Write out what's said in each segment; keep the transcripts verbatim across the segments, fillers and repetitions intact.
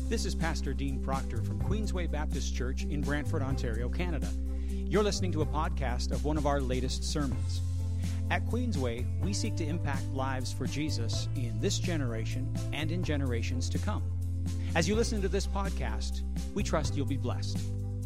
This is Pastor Dean Proctor from Queensway Baptist Church in Brantford, Ontario, Canada. You're listening to a podcast of one of our latest sermons. At Queensway, we seek to impact lives for Jesus in this generation and in generations to come. As you listen to this podcast, we trust you'll be blessed.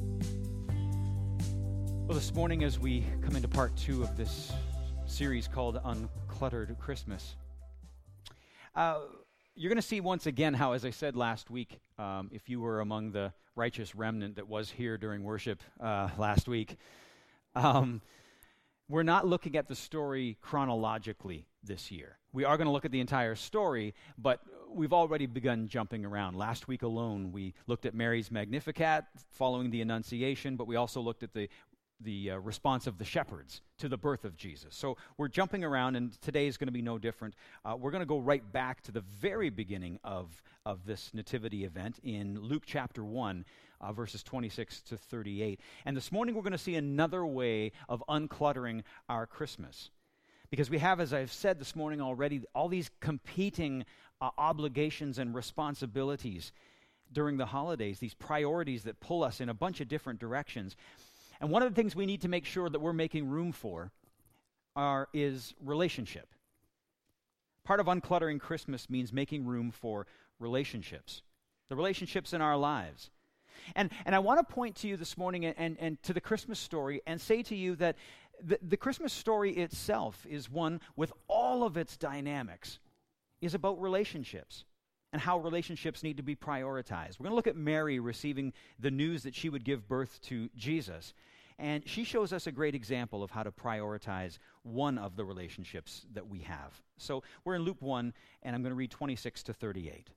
Well, this morning as we come into part two of this series called Uncluttered Christmas, uh, you're going to see once again how, as I said last week, um, if you were among the righteous remnant that was here during worship uh, last week, um, we're not looking at the story chronologically this year. We are going to look at the entire story, but we've already begun jumping around. Last week alone, we looked at Mary's Magnificat following the Annunciation, but we also looked at the the uh, response of the shepherds to the birth of Jesus. So we're jumping around, and today is going to be no different. Uh, we're going to go right back to the very beginning of, of this nativity event in Luke chapter one, uh, verses twenty-six to thirty-eight. And this morning we're going to see another way of uncluttering our Christmas. Because we have, as I've said this morning already, all these competing uh, obligations and responsibilities during the holidays, these priorities that pull us in a bunch of different directions. And one of the things we need to make sure that we're making room for are, is relationship. Part of uncluttering Christmas means making room for relationships, the relationships in our lives. And and I want to point to you this morning and, and, and to the Christmas story and say to you that the, the Christmas story itself is one with all of its dynamics, is about relationships and how relationships need to be prioritized. We're going to look at Mary receiving the news that she would give birth to Jesus. And she shows us a great example of how to prioritize one of the relationships that we have. So we're in Luke one, and I'm going to read twenty-six to thirty-eight.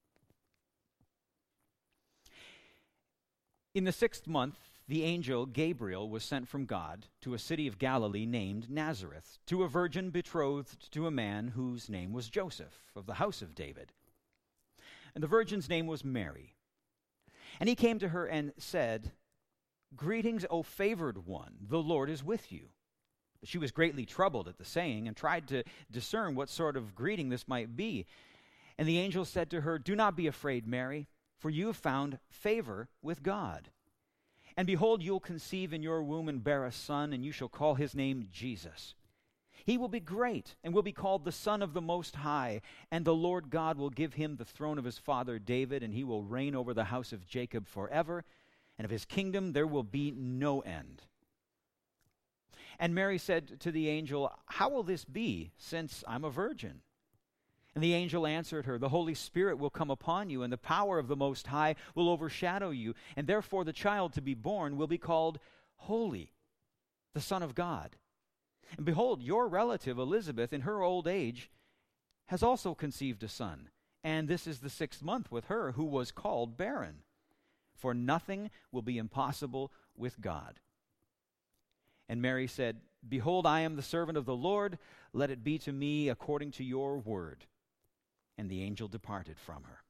In the sixth month, the angel Gabriel was sent from God to a city of Galilee named Nazareth, to a virgin betrothed to a man whose name was Joseph, of the house of David. And the virgin's name was Mary. And he came to her and said, "Greetings, O favored one, the Lord is with you." But she was greatly troubled at the saying and tried to discern what sort of greeting this might be. And the angel said to her, "Do not be afraid, Mary, for you have found favor with God. And behold, you will conceive in your womb and bear a son, and you shall call his name Jesus. He will be great and will be called the Son of the Most High, and the Lord God will give him the throne of his father David, and he will reign over the house of Jacob forever, and of his kingdom there will be no end." And Mary said to the angel, "How will this be, since I'm a virgin?" And the angel answered her, "The Holy Spirit will come upon you, and the power of the Most High will overshadow you, and therefore the child to be born will be called Holy, the Son of God. And behold, your relative Elizabeth, in her old age, has also conceived a son, and this is the sixth month with her, who was called barren. For nothing will be impossible with God." And Mary said, "Behold, I am the servant of the Lord. Let it be to me according to your word." And the angel departed from her.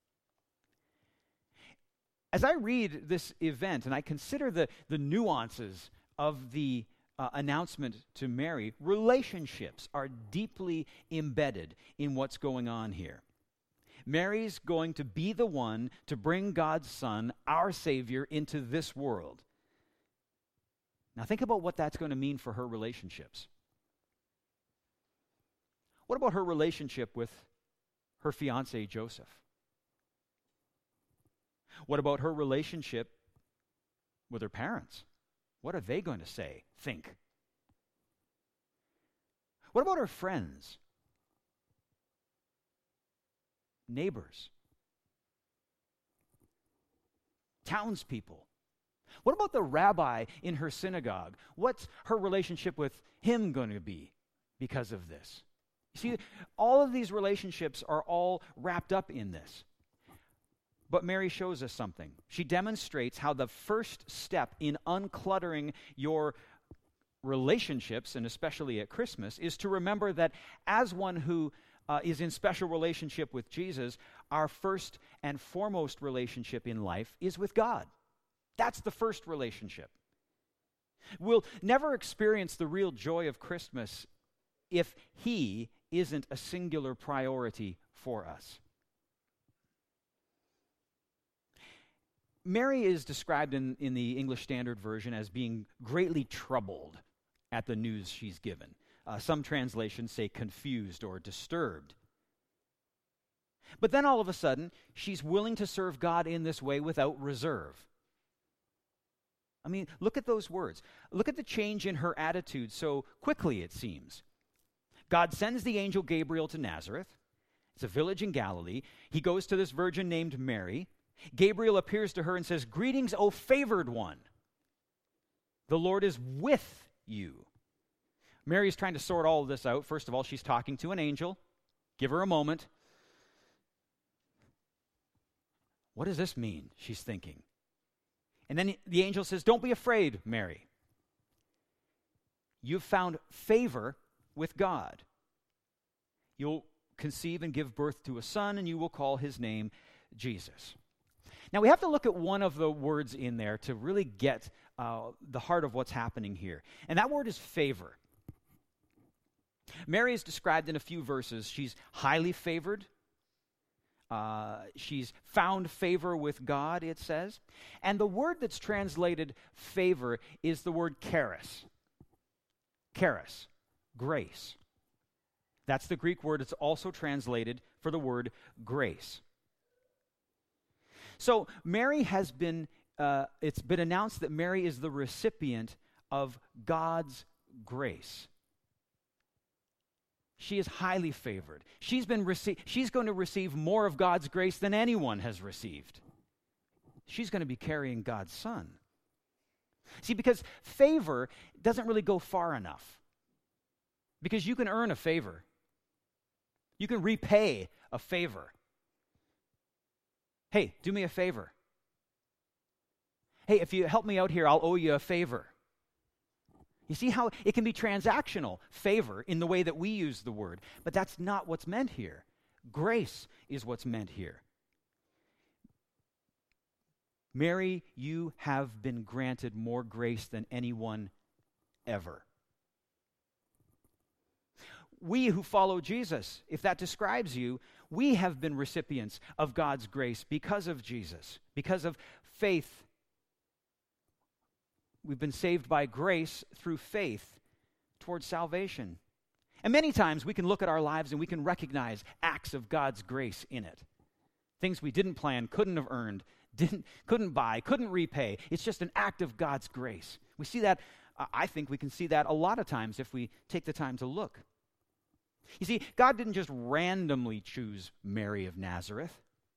As I read this event and I consider the, the nuances of the Uh, announcement to Mary, relationships are deeply embedded in what's going on here. Mary's going to be the one to bring God's Son, our Savior, into this world. Now think about what that's going to mean for her relationships. What about her relationship with her fiancé, Joseph? What about her relationship with her parents? What are they going to say, think? What about her friends, neighbors, townspeople? What about the rabbi in her synagogue? What's her relationship with him going to be because of this? You see, all of these relationships are all wrapped up in this. But Mary shows us something. She demonstrates how the first step in uncluttering your relationships, and especially at Christmas, is to remember that as one who uh, is in special relationship with Jesus, our first and foremost relationship in life is with God. That's the first relationship. We'll never experience the real joy of Christmas if He isn't a singular priority for us. Mary is described in, in the English Standard Version as being greatly troubled at the news she's given. Uh, some translations say confused or disturbed. But then all of a sudden, she's willing to serve God in this way without reserve. I mean, look at those words. Look at the change in her attitude so quickly, it seems. God sends the angel Gabriel to Nazareth. It's a village in Galilee. He goes to this virgin named Mary. Gabriel appears to her and says, "Greetings, O favored one. The Lord is with you." Mary's trying to sort all of this out. First of all, she's talking to an angel. Give her a moment. What does this mean? She's thinking. And then the angel says, "Don't be afraid, Mary. You've found favor with God. You'll conceive and give birth to a son, and you will call his name Jesus." Now, we have to look at one of the words in there to really get uh, the heart of what's happening here. And that word is favor. Mary is described in a few verses. She's highly favored. Uh, she's found favor with God, it says. And the word that's translated favor is the word charis. Charis, grace. That's the Greek word. It's also translated for the word grace. So Mary has been, uh, it's been announced that Mary is the recipient of God's grace. She is highly favored. She's been rece- she's going to receive more of God's grace than anyone has received. She's going to be carrying God's Son. See, because favor doesn't really go far enough. Because you can earn a favor. You can repay a favor. Hey, do me a favor. Hey, if you help me out here, I'll owe you a favor. You see how it can be transactional, favor, in the way that we use the word. But that's not what's meant here. Grace is what's meant here. Mary, you have been granted more grace than anyone ever. We who follow Jesus, if that describes you, we have been recipients of God's grace because of Jesus, because of faith. We've been saved by grace through faith towards salvation. And many times we can look at our lives and we can recognize acts of God's grace in it. Things we didn't plan, couldn't have earned, didn't, couldn't buy, couldn't repay. It's just an act of God's grace. We see that, uh, I think we can see that a lot of times if we take the time to look. You see, God didn't just randomly choose Mary of Nazareth.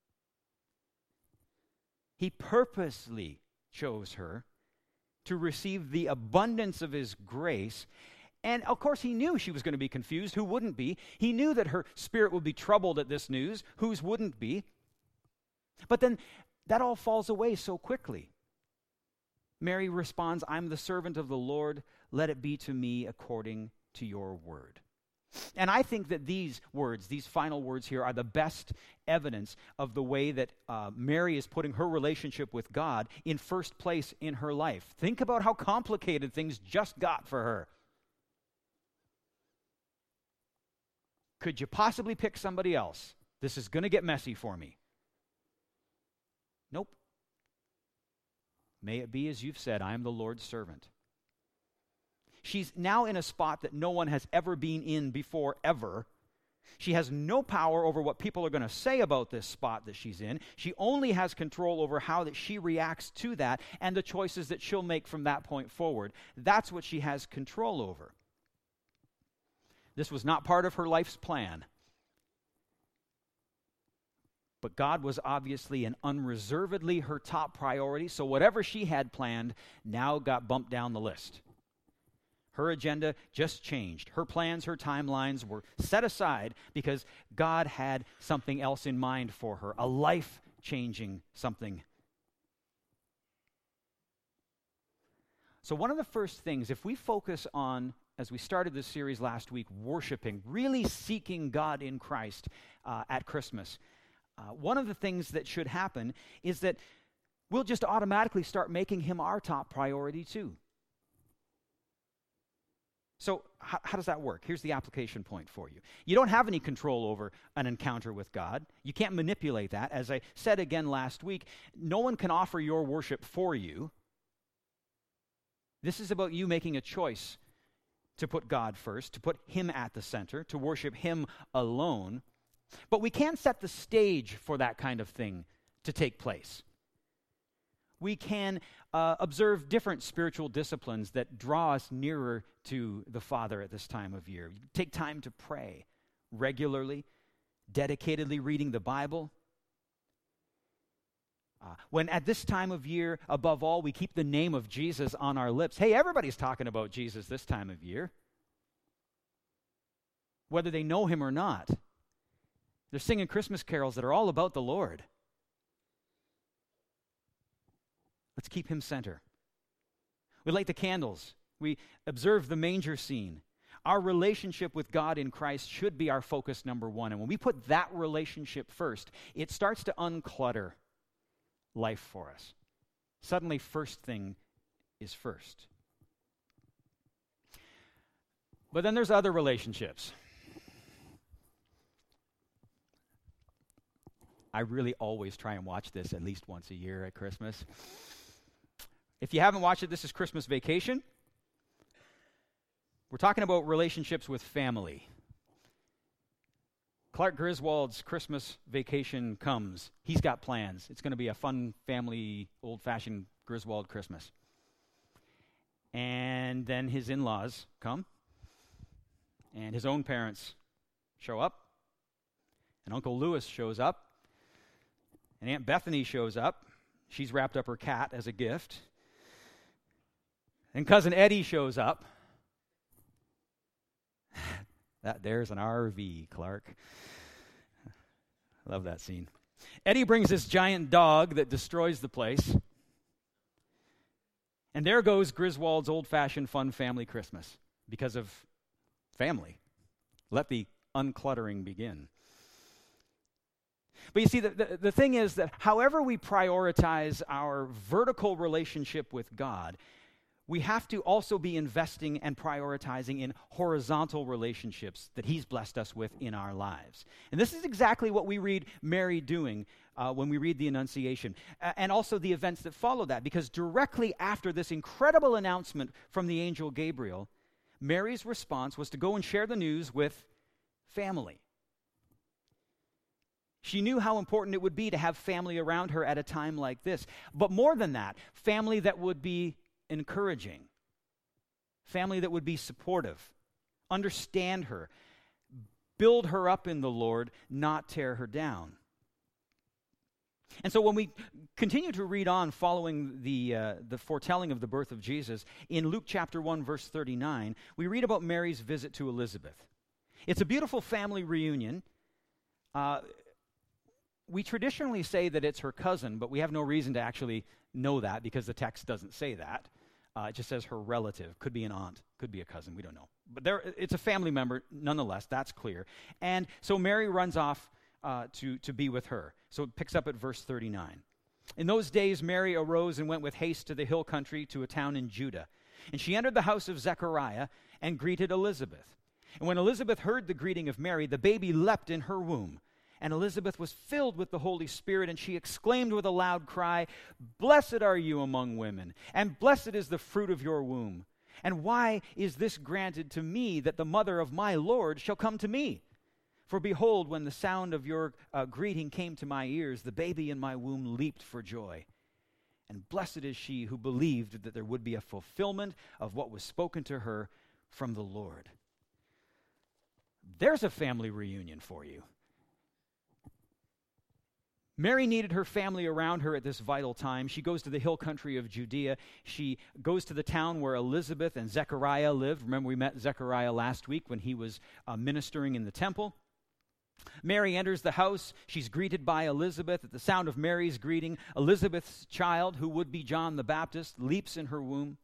He purposely chose her to receive the abundance of his grace. And of course, he knew she was going to be confused. Who wouldn't be? He knew that her spirit would be troubled at this news. Whose wouldn't be? But then that all falls away so quickly. Mary responds, "I'm the servant of the Lord. Let it be to me according to your word." And I think that these words, these final words here, are the best evidence of the way that uh, Mary is putting her relationship with God in first place in her life. Think about how complicated things just got for her. Could you possibly pick somebody else? This is going to get messy for me. Nope. May it be as you've said, I am the Lord's servant. She's now in a spot that no one has ever been in before, ever. She has no power over what people are going to say about this spot that she's in. She only has control over how that she reacts to that and the choices that she'll make from that point forward. That's what she has control over. This was not part of her life's plan. But God was obviously and unreservedly her top priority, so whatever she had planned now got bumped down the list. Her agenda just changed. Her plans, her timelines were set aside because God had something else in mind for her, a life-changing something. So one of the first things, if we focus on, as we started this series last week, worshiping, really seeking God in Christ uh, at Christmas, uh, one of the things that should happen is that we'll just automatically start making him our top priority too. So how, how does that work? Here's the application point for you. You don't have any control over an encounter with God. You can't manipulate that. As I said again last week, no one can offer your worship for you. This is about you making a choice to put God first, to put Him at the center, to worship Him alone. But we can set the stage for that kind of thing to take place. We can uh, observe different spiritual disciplines that draw us nearer to the Father at this time of year. Take time to pray regularly, dedicatedly reading the Bible. Uh, when at this time of year, above all, we keep the name of Jesus on our lips. Hey, everybody's talking about Jesus this time of year, whether they know Him or not. They're singing Christmas carols that are all about the Lord. Let's keep Him center. We light the candles. We observe the manger scene. Our relationship with God in Christ should be our focus number one. And when we put that relationship first, it starts to unclutter life for us. Suddenly, first thing is first. But then there's other relationships. I really always try and watch this at least once a year at Christmas. If you haven't watched it, this is Christmas Vacation. We're talking about relationships with family. Clark Griswold's Christmas Vacation comes. He's got plans. It's going to be a fun, family, old-fashioned Griswold Christmas. And then his in-laws come, and his own parents show up, and Uncle Lewis shows up, and Aunt Bethany shows up. She's wrapped up her cat as a gift. And Cousin Eddie shows up. That there's an R V, Clark. I love that scene. Eddie brings this giant dog that destroys the place. And there goes Griswold's old-fashioned fun family Christmas because of family. Let the uncluttering begin. But you see, the, the, the thing is that however we prioritize our vertical relationship with God, we have to also be investing and prioritizing in horizontal relationships that He's blessed us with in our lives. And this is exactly what we read Mary doing uh, when we read the Annunciation, uh, and also the events that follow that, because directly after this incredible announcement from the angel Gabriel, Mary's response was to go and share the news with family. She knew how important it would be to have family around her at a time like this. But more than that, family that would be encouraging, family that would be supportive, understand her, build her up in the Lord, not tear her down. And so when we continue to read on following the uh, the foretelling of the birth of Jesus, in Luke chapter one, verse thirty-nine, we read about Mary's visit to Elizabeth. It's a beautiful family reunion. Uh, we traditionally say that it's her cousin, but we have no reason to actually know that because the text doesn't say that. Uh, it just says her relative. Could be an aunt, could be a cousin, we don't know. But there, it's a family member nonetheless, that's clear. And so Mary runs off uh, to, to be with her. So it picks up at verse thirty-nine. In those days, Mary arose and went with haste to the hill country to a town in Judah. And she entered the house of Zechariah and greeted Elizabeth. And when Elizabeth heard the greeting of Mary, the baby leapt in her womb. And Elizabeth was filled with the Holy Spirit, and she exclaimed with a loud cry, "Blessed are you among women, and blessed is the fruit of your womb. And why is this granted to me, that the mother of my Lord shall come to me? For behold, when the sound of your uh, greeting came to my ears, the baby in my womb leaped for joy. And blessed is she who believed that there would be a fulfillment of what was spoken to her from the Lord." There's a family reunion for you. Mary needed her family around her at this vital time. She goes to the hill country of Judea. She goes to the town where Elizabeth and Zechariah lived. Remember, we met Zechariah last week when he was uh, ministering in the temple. Mary enters the house. She's greeted by Elizabeth. At the sound of Mary's greeting, Elizabeth's child, who would be John the Baptist, leaps in her womb.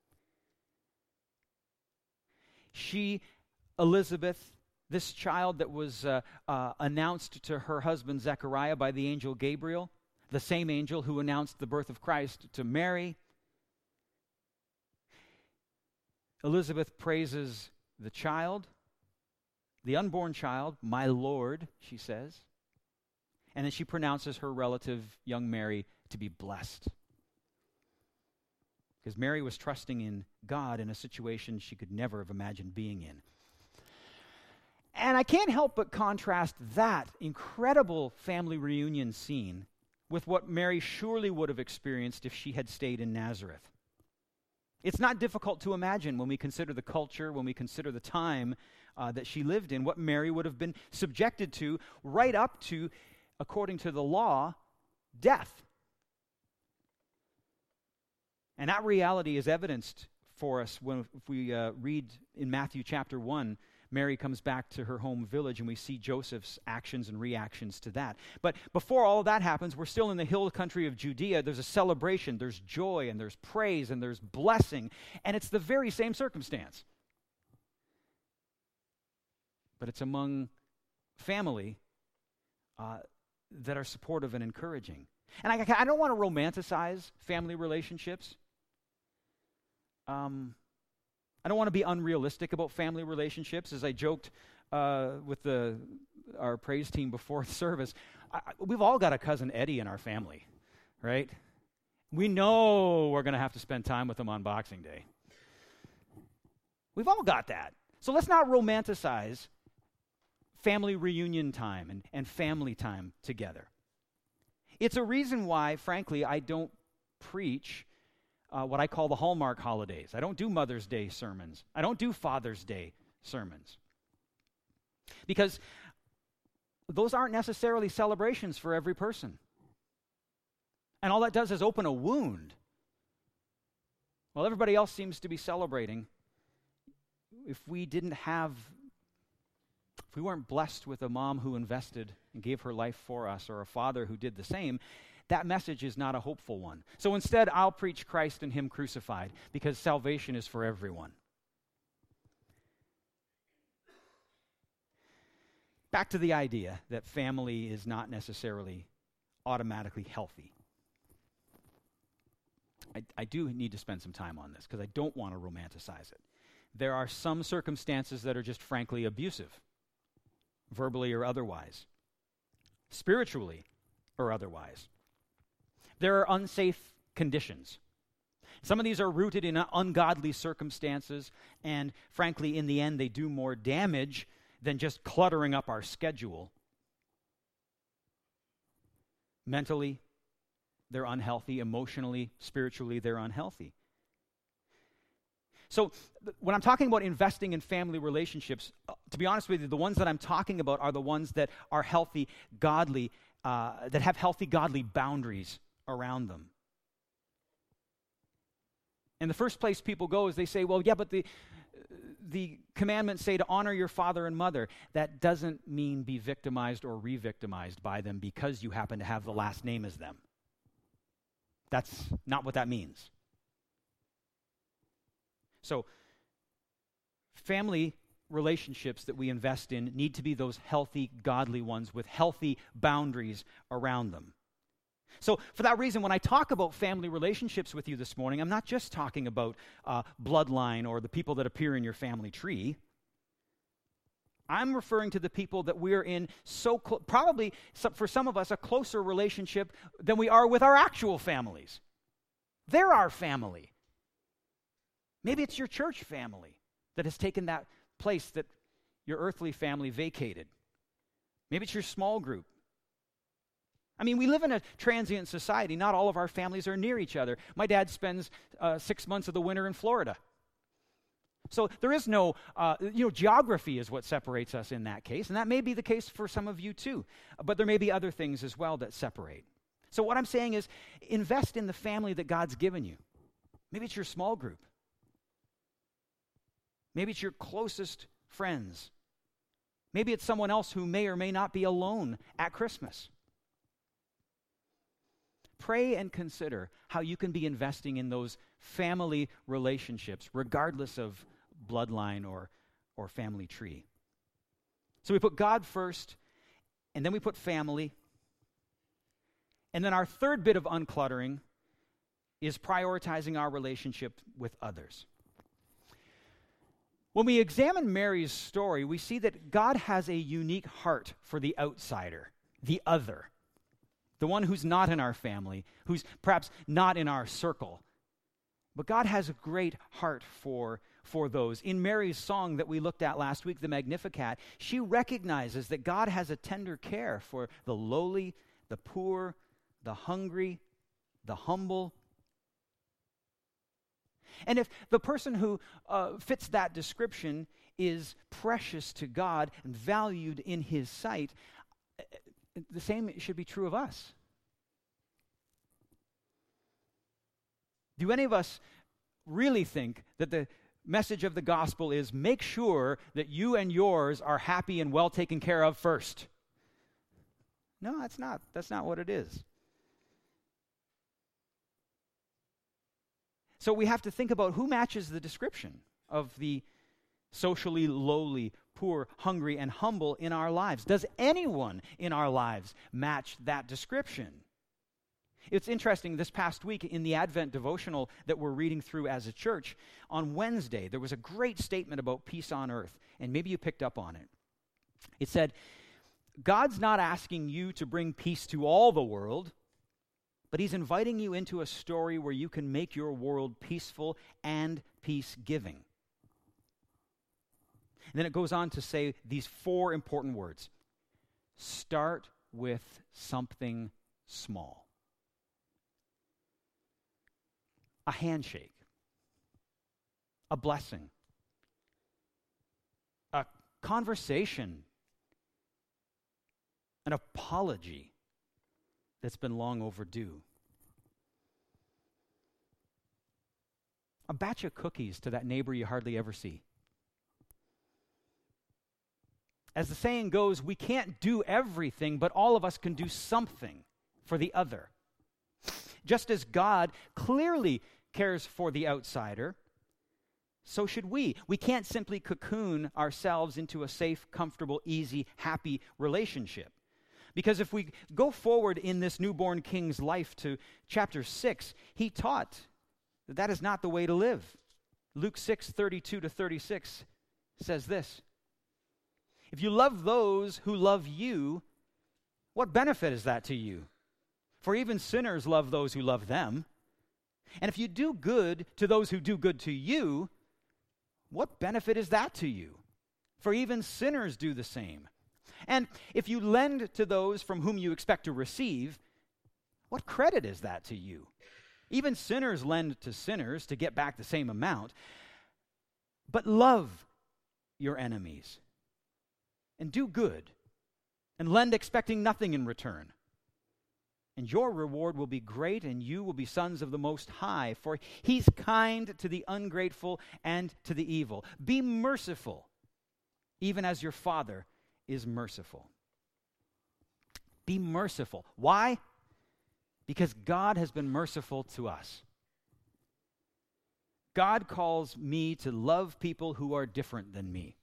She, Elizabeth, this child that was uh, uh, announced to her husband Zechariah by the angel Gabriel, the same angel who announced the birth of Christ to Mary. Elizabeth praises the child, the unborn child, my Lord, she says. And then she pronounces her relative, young Mary, to be blessed. Because Mary was trusting in God in a situation she could never have imagined being in. And I can't help but contrast that incredible family reunion scene with what Mary surely would have experienced if she had stayed in Nazareth. It's not difficult to imagine when we consider the culture, when we consider the time uh, that she lived in, what Mary would have been subjected to, right up to, according to the law, death. And that reality is evidenced for us when if we uh, read in Matthew chapter one, Mary comes back to her home village and we see Joseph's actions and reactions to that. But before all of that happens, we're still in the hill country of Judea. There's a celebration, there's joy, and there's praise, and there's blessing. And it's the very same circumstance. But it's among family uh, that are supportive and encouraging. And I, I don't want to romanticize family relationships. Um, I don't want to be unrealistic about family relationships. As I joked uh, with the our praise team before the service, I, we've all got a cousin Eddie in our family, right? We know we're going to have to spend time with him on Boxing Day. We've all got that. So let's not romanticize family reunion time and, and family time together. It's a reason why, frankly, I don't preach uh, what I call the Hallmark holidays. I don't do Mother's Day sermons. I don't do Father's Day sermons. Because those aren't necessarily celebrations for every person. And all that does is open a wound. While everybody else seems to be celebrating, if we didn't have, if we weren't blessed with a mom who invested and gave her life for us, or a father who did the same, that message is not a hopeful one. So instead, I'll preach Christ and Him crucified, because salvation is for everyone. Back to the idea that family is not necessarily automatically healthy. I, I do need to spend some time on this, because I don't want to romanticize it. There are some circumstances that are just frankly abusive, verbally or otherwise, spiritually or otherwise. There are unsafe conditions. Some of these are rooted in ungodly circumstances, and frankly, in the end, they do more damage than just cluttering up our schedule. Mentally, they're unhealthy. Emotionally, spiritually, they're unhealthy. So th- when I'm talking about investing in family relationships, uh, to be honest with you, the ones that I'm talking about are the ones that are healthy, godly, uh, that have healthy, godly boundaries around them. And the first place people go is they say, well, yeah, but the the commandments say to honor your father and mother. That doesn't mean be victimized or re-victimized by them because you happen to have the last name as them. That's not what that means. So, family relationships that we invest in need to be those healthy, godly ones with healthy boundaries around them. So, for that reason, when I talk about family relationships with you this morning, I'm not just talking about uh, bloodline or the people that appear in your family tree. I'm referring to the people that we're in so cl- probably, so, for some of us, a closer relationship than we are with our actual families. They're our family. Maybe it's your church family that has taken that place that your earthly family vacated. Maybe it's your small group. I mean, we live in a transient society. Not all of our families are near each other. My dad spends uh, six months of the winter in Florida. So there is no, uh, you know, geography is what separates us in that case. And that may be the case for some of you too. But there may be other things as well that separate. So what I'm saying is invest in the family that God's given you. Maybe it's your small group. Maybe it's your closest friends. Maybe it's someone else who may or may not be alone at Christmas. Pray and consider how you can be investing in those family relationships, regardless of bloodline or, or family tree. So we put God first, and then we put family. And then our third bit of uncluttering is prioritizing our relationship with others. When we examine Mary's story, we see that God has a unique heart for the outsider, the other, the one who's not in our family, who's perhaps not in our circle. But God has a great heart for, for those. In Mary's song that we looked at last week, the Magnificat, she recognizes that God has a tender care for the lowly, the poor, the hungry, the humble. And if the person who uh, fits that description is precious to God and valued in His sight, the same should be true of us. Do any of us really think that the message of the gospel is make sure that you and yours are happy and well taken care of first? No, that's not. That's not what it is. So we have to think about who matches the description of the socially lowly, poor, hungry, and humble in our lives. Does anyone in our lives match that description? It's interesting, this past week in the Advent devotional that we're reading through as a church, on Wednesday, there was a great statement about peace on earth, and maybe you picked up on it. It said, God's not asking you to bring peace to all the world, but He's inviting you into a story where you can make your world peaceful and peace-giving. And then it goes on to say these four important words. Start with something small. A handshake. A blessing. A conversation. An apology that's been long overdue. A batch of cookies to that neighbor you hardly ever see. As the saying goes, we can't do everything, but all of us can do something for the other. Just as God clearly cares for the outsider, so should we. We can't simply cocoon ourselves into a safe, comfortable, easy, happy relationship. Because if we go forward in this newborn king's life to chapter six, he taught that that is not the way to live. Luke six, thirty-two to thirty-six says this. If you love those who love you, what benefit is that to you? For even sinners love those who love them. And if you do good to those who do good to you, what benefit is that to you? For even sinners do the same. And if you lend to those from whom you expect to receive, what credit is that to you? Even sinners lend to sinners to get back the same amount. But love your enemies and do good and lend expecting nothing in return. And your reward will be great, and you will be sons of the Most High, for He's kind to the ungrateful and to the evil. Be merciful, even as your Father is merciful. Be merciful. Why? Because God has been merciful to us. God calls me to love people who are different than me,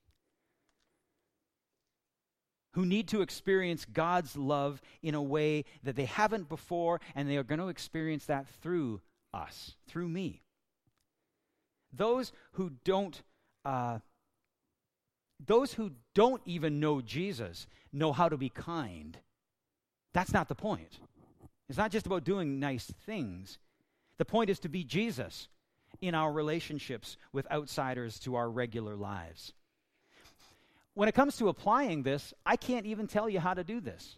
who need to experience God's love in a way that they haven't before, and they are going to experience that through us, through me. Those who don't uh, Those who don't even know Jesus know how to be kind. That's not the point. It's not just about doing nice things. The point is to be Jesus in our relationships with outsiders to our regular lives. When it comes to applying this, I can't even tell you how to do this.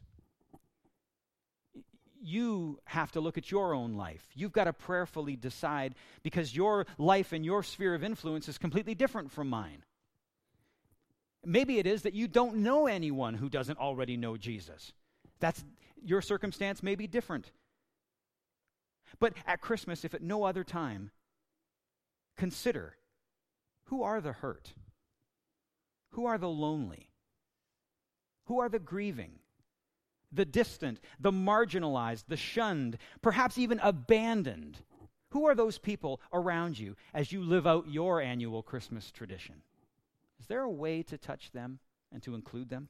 You have to look at your own life. You've got to prayerfully decide, because your life and your sphere of influence is completely different from mine. Maybe it is that you don't know anyone who doesn't already know Jesus. That's your circumstance may be different. But at Christmas, if at no other time, consider, who are the hurt? Who are the lonely? Who are the grieving? The distant, the marginalized, the shunned, perhaps even abandoned? Who are those people around you as you live out your annual Christmas tradition? Is there a way to touch them and to include them?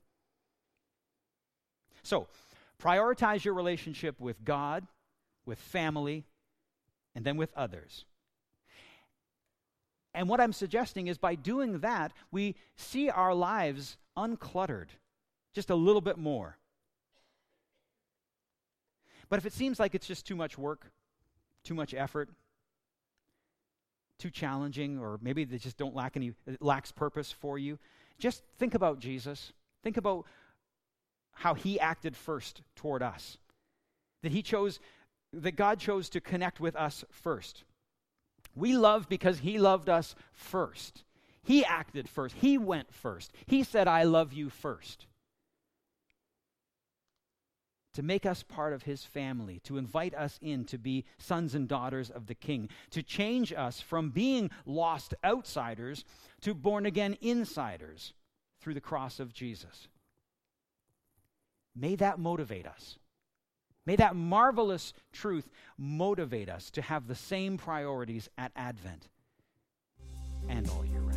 So, prioritize your relationship with God, with family, and then with others. And what I'm suggesting is by doing that, we see our lives uncluttered just a little bit more. But if it seems like it's just too much work, too much effort, too challenging, or maybe they just don't lack any, it lacks purpose for you, just think about Jesus. Think about how he acted first toward us. That he chose, that God chose to connect with us first. We love because he loved us first. He acted first. He went first. He said, I love you first. To make us part of his family, to invite us in to be sons and daughters of the King, to change us from being lost outsiders to born-again insiders through the cross of Jesus. May that motivate us. May that marvelous truth motivate us to have the same priorities at Advent and all year round.